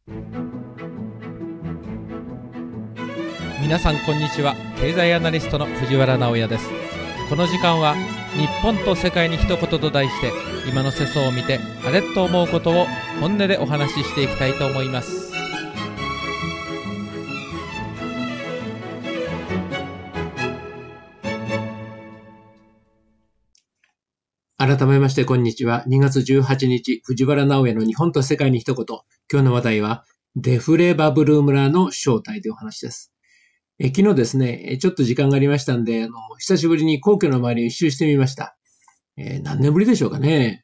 皆さんこんにちは。経済アナリストの藤原直也です。この時間は日本と世界に一言と題して、今の世相を見てあれと思うことを本音でお話ししていきたいと思います。 改めましてこんにちは。2月18日、藤原直也の日本と世界に一言。今日の話題はデフレバブル村の正体というお話です。昨日ですね、ちょっと時間がありましたんで、久しぶりに皇居の周りを一周してみました。何年ぶりでしょうかね。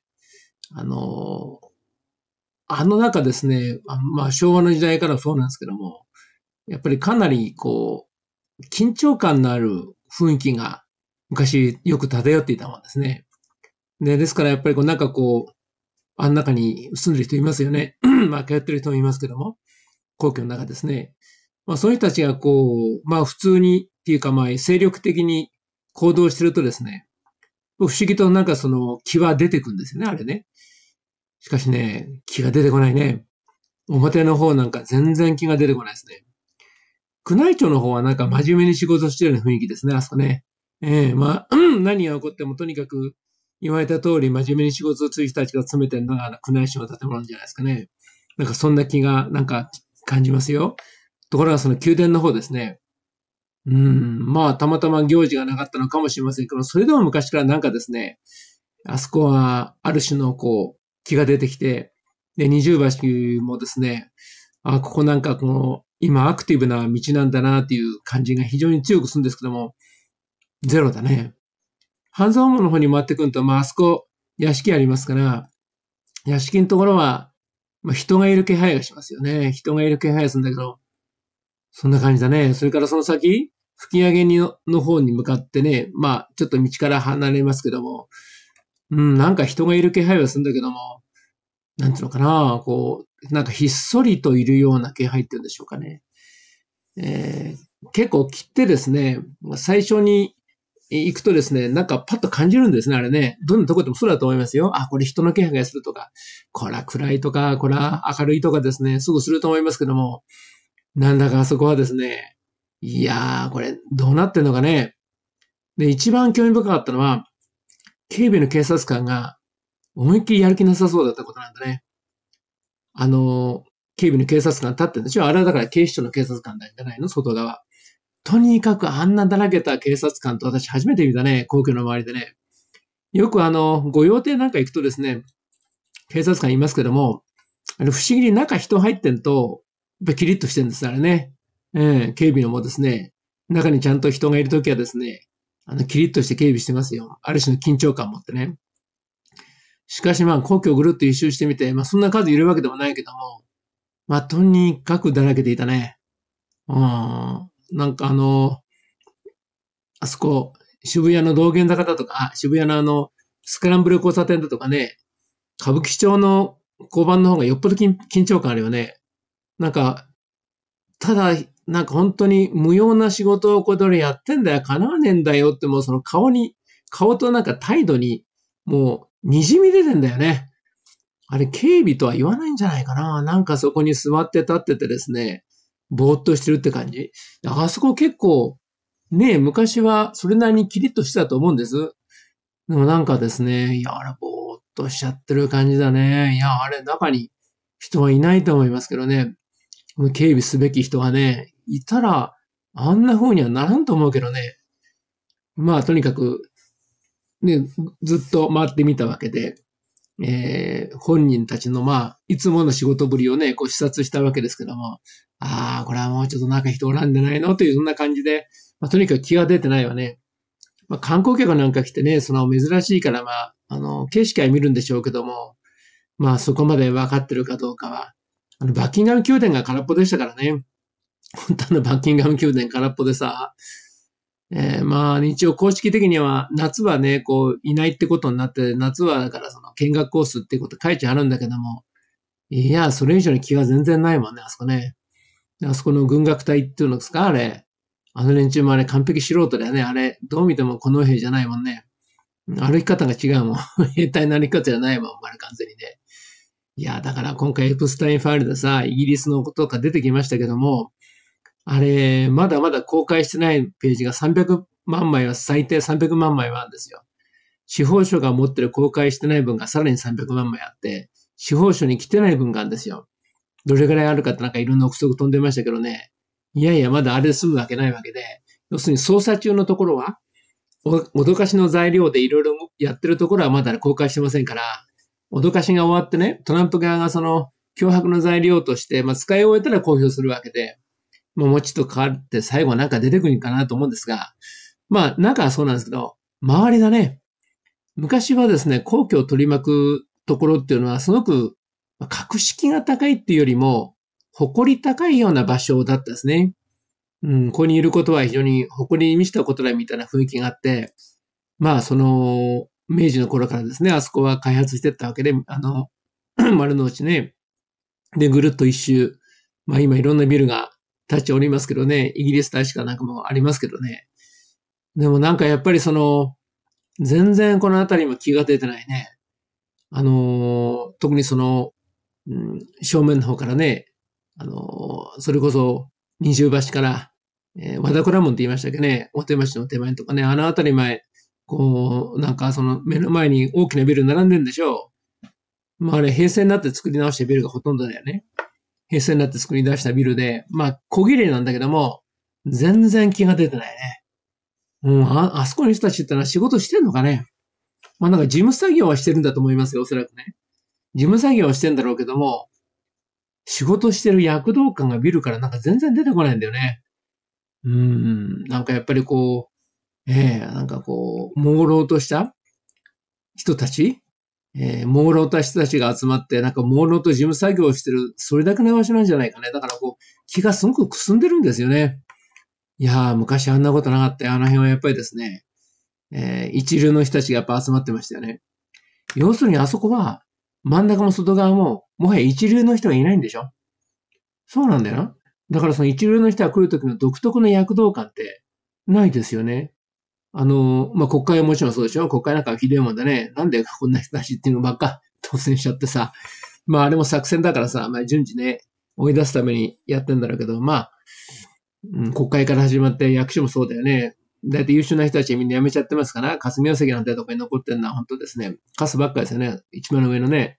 中ですね、昭和の時代からそうなんですけども、やっぱりかなり緊張感のある雰囲気が昔よく漂っていたもんですね。ですからやっぱりあの中に住んでる人いますよね。通ってる人もいますけども、皇居の中ですね。そういう人たちが普通にっていうか精力的に行動してるとですね、不思議と気は出てくるんですよね、あれね。しかしね、気が出てこないね。表の方なんか全然気が出てこないですね。宮内庁の方は真面目に仕事してるような雰囲気ですね、あそこね。何が起こってもとにかく言われた通り真面目に仕事をする人たちが詰めてるのが宮内省の建物じゃないですかね。そんな気が感じますよ。ところがその宮殿の方ですね。たまたま行事がなかったのかもしれませんけど、それでも昔からですね、あそこはある種の気が出てきて、で、二重橋もですね、ここ今アクティブな道なんだなっていう感じが非常に強くするんですけども、ゼロだね。半沢門の方に回ってくると、あそこ屋敷ありますから、屋敷のところは、人がいる気配がしますよね。人がいる気配がするんだけど、そんな感じだね。それからその先、吹き上げの方に向かってね、ちょっと道から離れますけども、人がいる気配はするんだけども、なんていうのかな、ひっそりといるような気配っていうんでしょうかね。結構切ってですね、最初に行くとですね、パッと感じるんですね、あれね。どんなとこでもそうだと思いますよ。これ人の気配がするとか、こら暗いとか、こら明るいとかですね、すぐすると思いますけども、なんだかあそこはですね、いやー、これどうなってんのかね。で、一番興味深かったのは、警備の警察官が思いっきりやる気なさそうだったことなんだね。警備の警察官立ってるんでしょ。あれはだから警視庁の警察官なんじゃないの、外側。とにかくあんなだらけた警察官と私初めて見たね、皇居の周りでね。よく御用邸なんか行くとですね、警察官いますけども、不思議に中人入ってんと、やっぱりキリッとしてるんです、あれね。警備のもですね、中にちゃんと人がいるときはですね、キリッとして警備してますよ。ある種の緊張感を持ってね。しかし皇居をぐるっと一周してみて、そんな数いるわけでもないけども、とにかくだらけていたね。あそこ、渋谷の道玄坂だとか、渋谷のスクランブル交差点だとかね、歌舞伎町の交番の方がよっぽど緊張感あるよね。ただ、本当に無用な仕事をこれやってんだよ、叶わねえんだよってもうその顔と態度にもう滲み出てんだよね。あれ警備とは言わないんじゃないかな。そこに座って立っててですね、ぼーっとしてるって感じ。あそこ結構、ね、昔はそれなりにキリッとしてたと思うんです。でもですね、あれぼーっとしちゃってる感じだね。あれ中に人はいないと思いますけどね。警備すべき人がね、いたら、あんな風にはならんと思うけどね。とにかく、ね、ずっと回ってみたわけで、本人たちのいつもの仕事ぶりをね、視察したわけですけども、これはもうちょっと人おらんでないのというそんな感じで、とにかく気が出てないわね。観光客なんか来てね、その珍しいから景色は見るんでしょうけども、そこまで分かってるかどうかは、バッキンガム宮殿が空っぽでしたからね。本当のバッキンガム宮殿空っぽでさ、一応公式的には夏はね、いないってことになって、夏はだからその見学コースっていうこと書いてあるんだけども、いや、それ以上に気が全然ないもんね、あそこね。あそこの軍楽隊っていうのですか、あれ。あの連中もあれ完璧素人だよね。あれ、どう見てもこの兵じゃないもんね。歩き方が違うもん。兵隊の歩き方じゃないもん、あれ完全にね。 いや、だから今回エプスタインファイルでさ、イギリスのことが出てきましたけども、あれ、まだまだ公開してないページが300万枚は、最低300万枚はあるんですよ。司法省が持ってる公開してない分がさらに300万枚あって、司法省に来てない分があるんですよ。どれぐらいあるかってなんかいろんな憶測飛んでましたけどね。いやいや、まだあれで済むわけないわけで。要するに捜査中のところは、脅かしの材料でいろいろやってるところはまだ公開してませんから、脅かしが終わってね、トランプ側がその脅迫の材料として、使い終えたら公表するわけで、もうちょっと変わって最後なんか出てくるかなと思うんですが、中はそうなんですけど、周りがね、昔はですね、皇居を取り巻くところっていうのはすごく格式が高いっていうよりも、誇り高いような場所だったですね。ここにいることは非常に誇りに満ちたことだみたいな雰囲気があって、その、明治の頃からですね、あそこは開発していったわけで、丸の内ね。で、ぐるっと一周、今いろんなビルが立ちおりますけどね、イギリス大使館なんかもありますけどね。でもなんかやっぱりその、全然このあたりも気が出てないね。特にその、正面の方からね、それこそ二重橋から、和田倉門って言いましたっけね、大手町の手前とかね、あのあたり前、なんかその目の前に大きなビル並んでるんでしょう。あれ平成になって作り直したビルがほとんどだよね。平成になって作り出したビルで、小綺麗なんだけども、全然気が出てないね。あそこの人たちってのは仕事してんのかね。なんか事務作業はしてるんだと思いますよ、おそらくね。事務作業はしてんだろうけども、仕事してる躍動感がビルからなんか全然出てこないんだよね。なんかやっぱりなんか朦朧とした人たち、朦朧とした人たちが集まって、なんか朦朧と事務作業をしてる、それだけの場所なんじゃないかね。だから気がすごくくすんでるんですよね。いやー、昔あんなことなかったよ。あの辺はやっぱりですね、一流の人たちがやっぱ集まってましたよね。要するにあそこは、真ん中も外側も、もはや一流の人がいないんでしょ？そうなんだよな。だからその一流の人が来るときの独特の躍動感ってないですよね。国会はもちろんそうでしょ？国会なんかひどいもんだね。なんでこんな人たちっていうのばっか当選しちゃってさ。あれも作戦だからさ、順次ね、追い出すためにやってんだろうけど、国会から始まって役所もそうだよね。だいたい優秀な人たちみんな辞めちゃってますから、霞が関なんてとこに残ってるのは本当ですね。カスばっかりですよね。一番の上のね。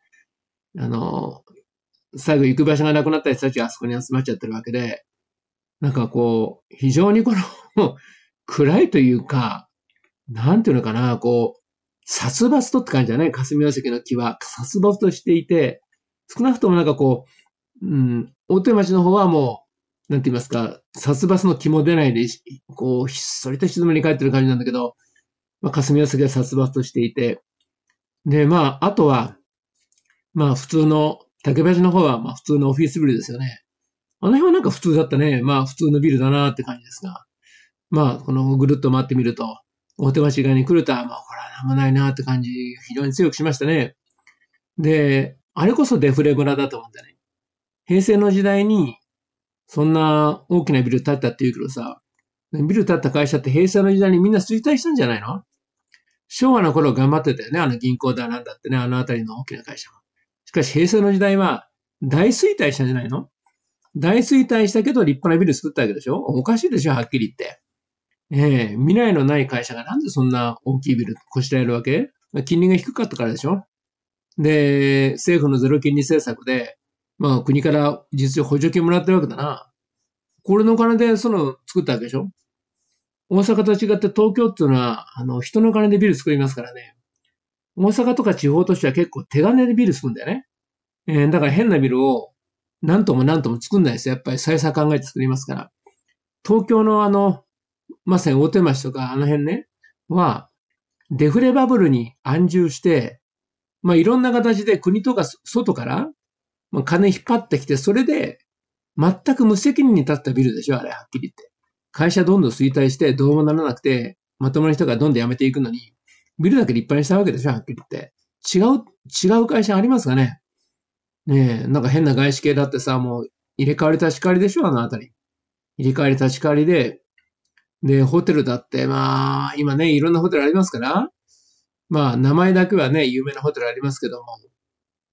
最後行く場所がなくなった人たちがあそこに集まっちゃってるわけで、なんか非常に暗いというか、なんていうのかな、殺伐とって感じだね。霞が関の木は殺伐としていて、少なくともなんか大手町の方はもう、なんて言いますか、殺伐の気も出ないで、ひっそりと静めに帰ってる感じなんだけど、霞が関は殺伐としていて、で、あとは、普通の、竹橋の方は、普通のオフィスビルですよね。あの辺はなんか普通だったね。普通のビルだなって感じですが。このぐるっと回ってみると、大手町側に来ると、これはなんもないなって感じ、非常に強くしましたね。で、あれこそデフレ村だと思うんだよね。平成の時代に、そんな大きなビル建ったって言うけどさ、ビル建った会社って平成の時代にみんな衰退したんじゃないの？昭和の頃頑張ってたよね。あの銀行だなんだってね、あのあたりの大きな会社が。しかし平成の時代は大衰退したんじゃないの？大衰退したけど立派なビル作ったわけでしょ？おかしいでしょ、はっきり言って。未来のない会社がなんでそんな大きいビルこしらえるわけ？金利が低かったからでしょ？で、政府のゼロ金利政策で、国から実質補助金もらってるわけだな。これのお金でその作ったわけでしょ？大阪と違って東京っていうのは、人の金でビル作りますからね。大阪とか地方都市は結構手金でビル作るんだよね。だから変なビルを何とも何とも作んないですよ。やっぱり再三考えて作りますから。東京のまさに大手町とかあの辺ね、は、デフレバブルに安住して、いろんな形で国とか外から、金引っ張ってきて、それで、全く無責任に立ったビルでしょ、あれ、はっきり言って。会社どんどん衰退して、どうもならなくて、まともな人がどんどん辞めていくのに、ビルだけ立派にしたわけでしょ、はっきり言って。違う会社ありますかね？ねえ、なんか変な外資系だってさ、もう入れ替わり立ち替わりでしょ、あのあたり。入れ替わり立ち替わりで、ホテルだって、今ね、いろんなホテルありますから、名前だけはね、有名なホテルありますけども、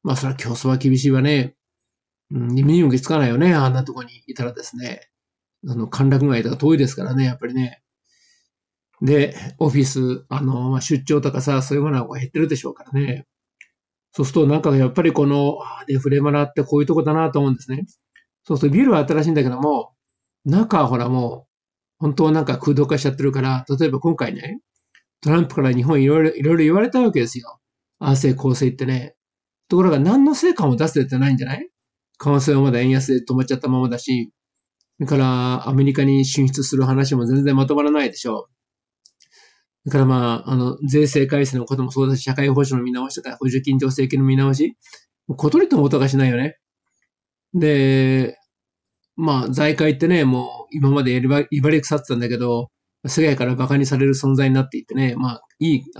まあそれは競争は厳しいわね。身にもつかないよね。あんなとこにいたらですね。歓楽街とか遠いですからね、やっぱりね。で、オフィス、出張とかさ、そういうものは減ってるでしょうからね。そうするとなんかやっぱりこのデフレ村ってこういうとこだなと思うんですね。そうするとビルは新しいんだけども、中はほらもう、本当はなんか空洞化しちゃってるから、例えば今回ね、トランプから日本いろいろ言われたわけですよ。ああせいこうせいってね。ところが何の成果も出せてないんじゃない？為替はまだ円安で止まっちゃったままだし、それからアメリカに進出する話も全然まとまらないでしょう。だからまあ、税制改正のこともそうだし、社会保障の見直しとか、補助金助成金の見直し、ことりとも音がしないよね。で、まあ、財界ってね、もう今まで威張り腐ってたんだけど、世界から馬鹿にされる存在になっていってね、まあ、いい、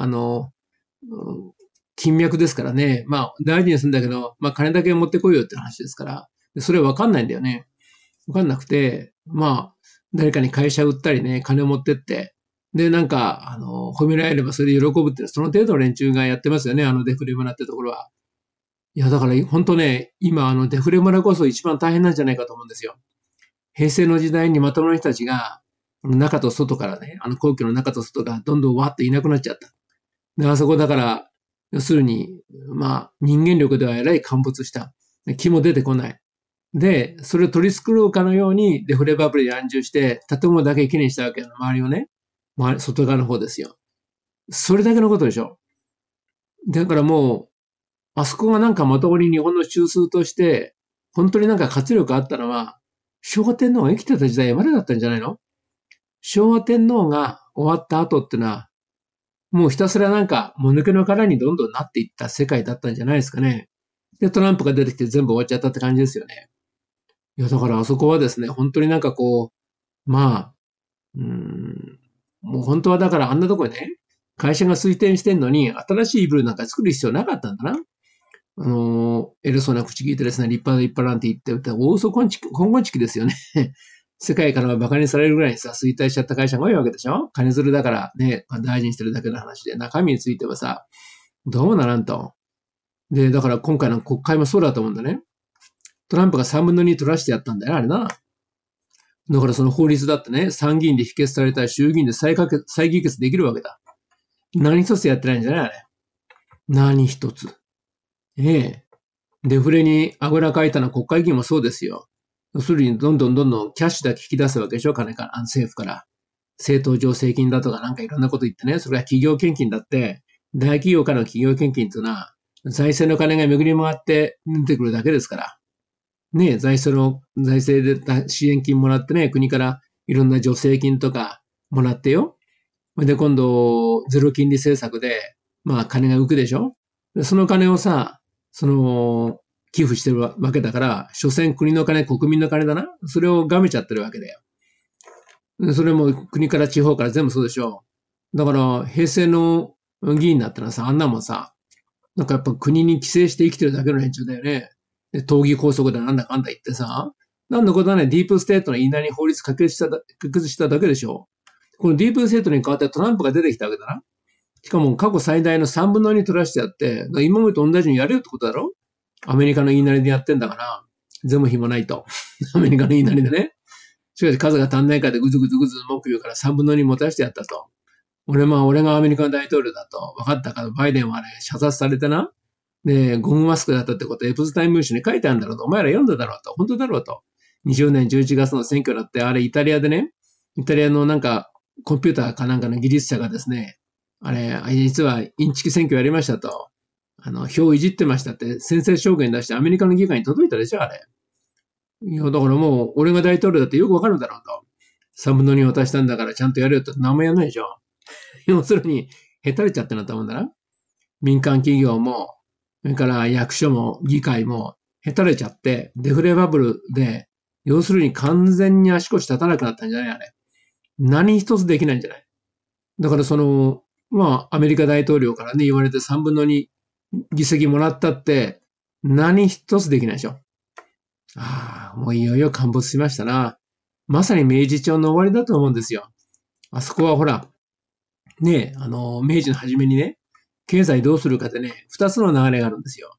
金脈ですからね、まあ、大事にするんだけど、まあ、金だけ持ってこいよって話ですから、それはわかんないんだよね。わかんなくて、まあ、誰かに会社売ったりね、金を持ってって、で、なんか、褒められればそれで喜ぶって、その程度の連中がやってますよね、デフレ村ってところは。いや、だから本当ね、今デフレ村こそ一番大変なんじゃないかと思うんですよ。平成の時代にまともな人たちが、中と外からね、皇居の中と外がどんどんわっといなくなっちゃった。で、あそこだから、要するに、まあ、人間力ではえらい陥没した。木も出てこない。で、それを取り繕うかのようにデフレバブルで安住して、建物だけきれいにしたわけよ。周りをね。外側の方ですよ。それだけのことでしょ。だからもう、あそこがなんかまともに日本の中枢として、本当になんか活力あったのは、昭和天皇が生きてた時代までだったんじゃないの？昭和天皇が終わった後ってのは、もうひたすらなんか、もぬけの殻にどんどんなっていった世界だったんじゃないですかね。で、トランプが出てきて全部終わっちゃったって感じですよね。いや、だからあそこはですね、本当になんかこう、まあ、もう本当はだからあんなとこにね、会社が推転してんのに、新しいビルなんか作る必要なかったんだな。偉そうな口聞いてですね、立派なんて言って、大嘘今後チキですよね。世界からは馬鹿にされるぐらいにさ、衰退しちゃった会社が多いわけでしょ？金づるだからね、大事にしてるだけの話で、中身についてはさ、どうもならんと。で、だから今回の国会もそうだと思うんだね。トランプが3分の2取らしてやったんだよ、あれな。だからその法律だってね、参議院で否決されたら衆議院で再議決できるわけだ。何一つやってないんじゃないあれ。何一つ。デフレにあぐらかいたのは国会議員もそうですよ。要するにどんどんキャッシュだけ引き出すわけでしょ、金から、政府から。政党助成金だとかなんかいろんなこと言ってね、それは企業献金だって、大企業からの企業献金っていうのは、財政の金が巡り回って出てくるだけですから。ね、財政で支援金もらってね、国からいろんな助成金とかもらってよ。で、今度、ゼロ金利政策で、まあ金が浮くでしょ。その金をさ、寄付してるわけだから、所詮国の金、国民の金だな。それをがめちゃってるわけだよ。それも国から地方から全部そうでしょ。だから、平成の議員だったらさ、あんなもんさ、なんかやっぱ国に規制して生きてるだけの連中だよね。で、党議拘束でなんだかんだ言ってさ、なんだことはね、ディープステートの言いなりに法律可決しただけでしょ。このディープステートに代わってトランプが出てきたわけだな。しかも過去最大の3分の2取らしてやって、今までと同じようにやれよってことだろ？アメリカの言いなりでやってんだから、全部暇ないと。アメリカの言いなりでね。しかし数が足んないからでぐず文句言うから3分の2持たしてやったと。俺がアメリカの大統領だと分かったから、バイデンはね、射殺されてな。で、ゴムマスクだったってことエプスタイン文書に書いてあるんだろうと。お前ら読んだだろうと。本当だろうと。20年11月の選挙だって、あれイタリアでね、イタリアのなんか、コンピューターかなんかの技術者がですね、あれ、実はインチキ選挙やりましたと。票いじってましたって宣誓証言出してアメリカの議会に届いたでしょ、あれ。いや、だからもう、俺が大統領だってよくわかるだろうと。3分の2渡したんだからちゃんとやるよって何もやんないでしょ。要するに、へたれちゃってなったもんだな。民間企業も、それから役所も議会もへたれちゃって、デフレバブルで、要するに完全に足腰立たなくなったんじゃないあれ。何一つできないんじゃない。だからアメリカ大統領からね、言われて3分の2議席もらったって、何一つできないでしょ。もういよいよ陥没しましたな。まさに明治朝の終わりだと思うんですよ。あそこはほら、ね明治の初めにね、経済どうするかでね、二つの流れがあるんですよ。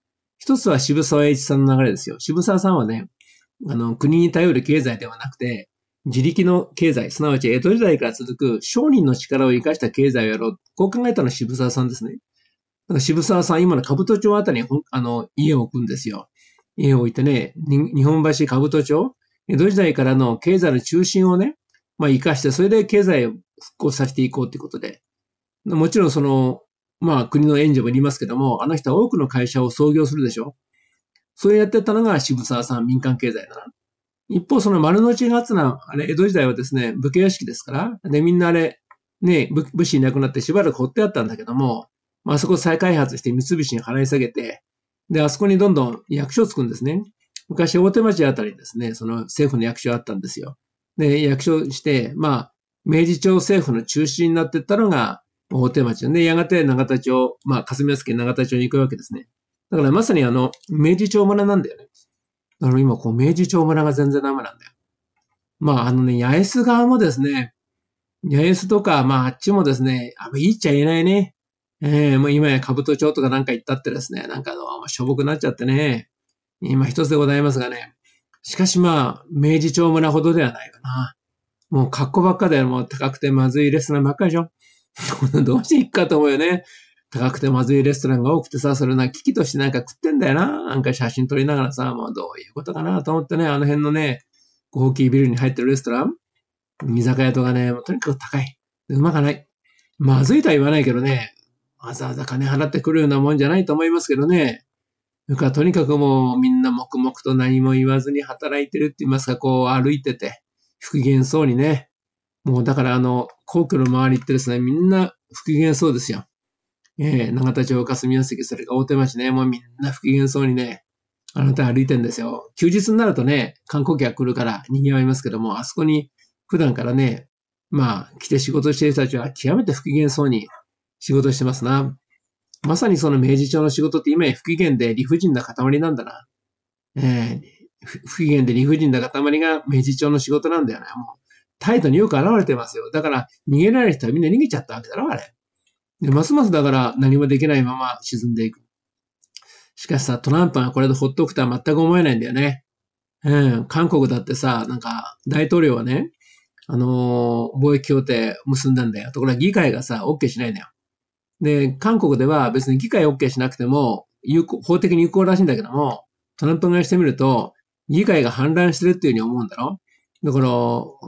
一つは渋沢栄一さんの流れですよ。渋沢さんはね、国に頼る経済ではなくて、自力の経済、すなわち江戸時代から続く商人の力を生かした経済をやろう。こう考えたのは渋沢さんですね。だから渋沢さん、今の兜町あたりに家を置くんですよ。家を置いてね、日本橋兜町、江戸時代からの経済の中心をね、生かして、それで経済を復興させていこうということで。もちろん国の援助もいりますけども、あの人は多くの会社を創業するでしょ。そうやってったのが渋沢さん、民間経済だな。一方、その丸の内がつな、江戸時代はですね、武家屋敷ですから、で、みんな武士いなくなってしばらく放ってあったんだけども、あそこ再開発して三菱に払い下げて、で、あそこにどんどん役所をつくんですね。昔、大手町あたりにですね、その政府の役所あったんですよ。で、役所して、明治町政府の中心になっていったのが大手町で、やがて永田町、霞ヶ関永田町に行くわけですね。だからまさに明治町村なんだよね。今、明治町村が全然ダメなんだよ。八重洲側もですね、八重洲とか、あっちもですね、いいっちゃ言えないね。もう今や兜町とかなんか行ったってですね、しょぼくなっちゃってね、今一つでございますがね。しかし明治町村ほどではないかな。もう格好ばっかでもう高くてまずいレストランばっかりでしょ。どうして行くかと思うよね。高くてまずいレストランが多くてさ、それ危機として食ってんだよな。写真撮りながらさ、もうどういうことかなと思ってね、あの辺のね、大きいビルに入ってるレストラン、居酒屋とかね、もうとにかく高い。うまかない。まずいとは言わないけどね、わざわざ金払ってくるようなもんじゃないと思いますけどね。とにかくもうみんな黙々と何も言わずに働いてるって言いますか、歩いてて、不機嫌そうにね。もうだから皇居の周りってですね、みんな不機嫌そうですよ。永田町、霞ヶ関、それから大手町ね、もうみんな不機嫌そうにね、あなた歩いてんですよ。休日になるとね、観光客来るから賑わいますけども、あそこに普段からね、来て仕事してる人たちは極めて不機嫌そうに仕事してますな。まさにその明治町の仕事って今や不機嫌で理不尽な塊なんだな。不機嫌で理不尽な塊が明治町の仕事なんだよね。もう態度によく現れてますよ。だから逃げられる人はみんな逃げちゃったわけだろ、あれ。で、ますますだから何もできないまま沈んでいく。しかしさ、トランプがこれでほっとくとは全く思えないんだよね。韓国だってさ、大統領はね、貿易協定結んだんだよ。ところが議会がさ、OK しないんだよ。で、韓国では別に議会 OK しなくても、法的に有効らしいんだけども、トランプ側にしてみると、議会が反乱してるっていうふうに思うんだろ。だから、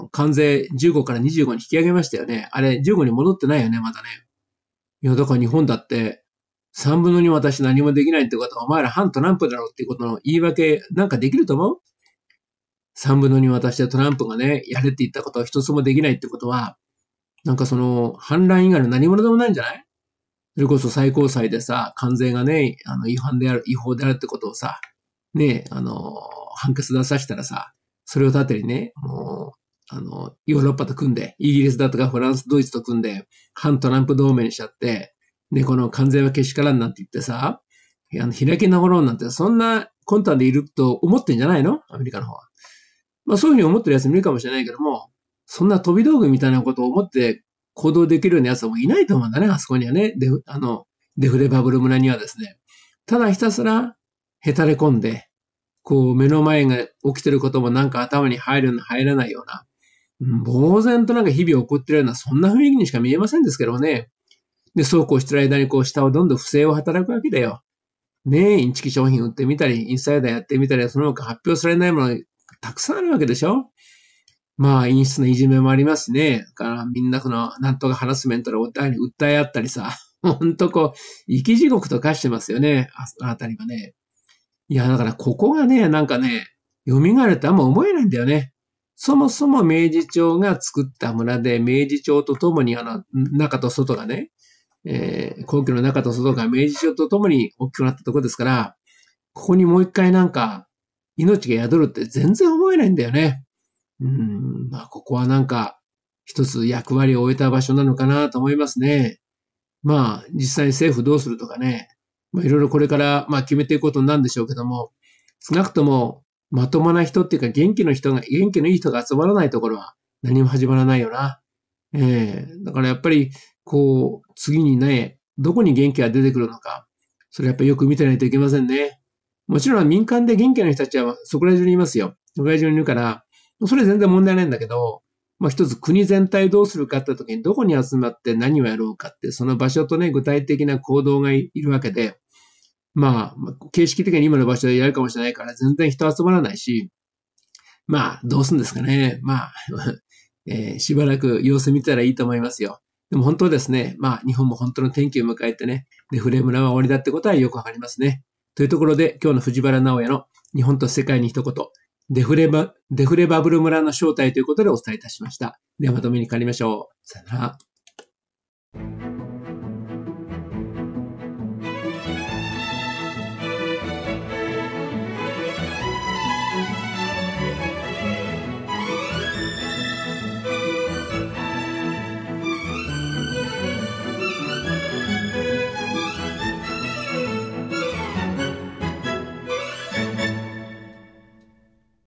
関税15から25に引き上げましたよね。あれ、15に戻ってないよね、まだね。いや、だから日本だって、3分の2私何もできないってことは、お前ら反トランプだろうっていうことの言い訳なんかできると思う？ 3 分の2私でトランプがね、やれって言ったことは一つもできないってことは、反乱以外の何者でもないんじゃない？それこそ最高裁でさ、関税がね、違法であるってことをさ、ね、判決出させたらさ、それを盾にね、もう、ヨーロッパと組んで、イギリスだとかフランス、ドイツと組んで、反トランプ同盟にしちゃって、で、この関税はけしからんなんて言ってさ、開き直ろうなんて、そんな魂胆でいると思ってんじゃないの？アメリカの方は。そういうふうに思ってる奴もいるかもしれないけども、そんな飛び道具みたいなことを思って行動できるような奴もいないと思うんだね、あそこにはね。デフレバブル村にはですね。ただひたすら、へたれ込んで、目の前が起きてることも頭に入る入らないような、呆然と日々起こってるような、そんな雰囲気にしか見えませんですけどね。で、そうこうしてる間に下をどんどん不正を働くわけだよ。ねえ、インチキ商品売ってみたり、インサイダーやってみたり、その他発表されないものたくさんあるわけでしょ。陰湿ないじめもありますね。だからみんななんとかハラスメントで訴え合ったりさ、ほんと生き地獄と化してますよね。あのあたりがね。いや、だからここがね、蘇るとあんま思えないんだよね。そもそも明治町が作った村で、明治町とともに中と外がね、皇居の中と外が明治町とともに大きくなったところですから、ここにもう一回命が宿るって全然思えないんだよね。ここは一つ役割を終えた場所なのかなと思いますね。実際に政府どうするとかね、いろいろこれから決めていくことになるんでしょうけども、少なくともまともな人っていうか元気のいい人が集まらないところは何も始まらないよな。だからやっぱり次にね、どこに元気が出てくるのか、それやっぱりよく見てないといけませんね。 もちろん民間で元気な人たちはそこら中にいますよ。そこら中にいるから、それ全然問題ないんだけど、一つ国全体どうするかって時にどこに集まって何をやろうかって、その場所とね、具体的な行動がいるわけで、形式的に今の場所でやるかもしれないから全然人集まらないし、どうするんですかね。しばらく様子見たらいいと思いますよ。でも本当ですね、日本も本当の転機を迎えてね、デフレ村は終わりだってことはよくわかりますね。というところで、今日の藤原直也の日本と世界に一言、デフレバブル村の正体ということでお伝えいたしました。ではまとめに帰りましょう。さよなら。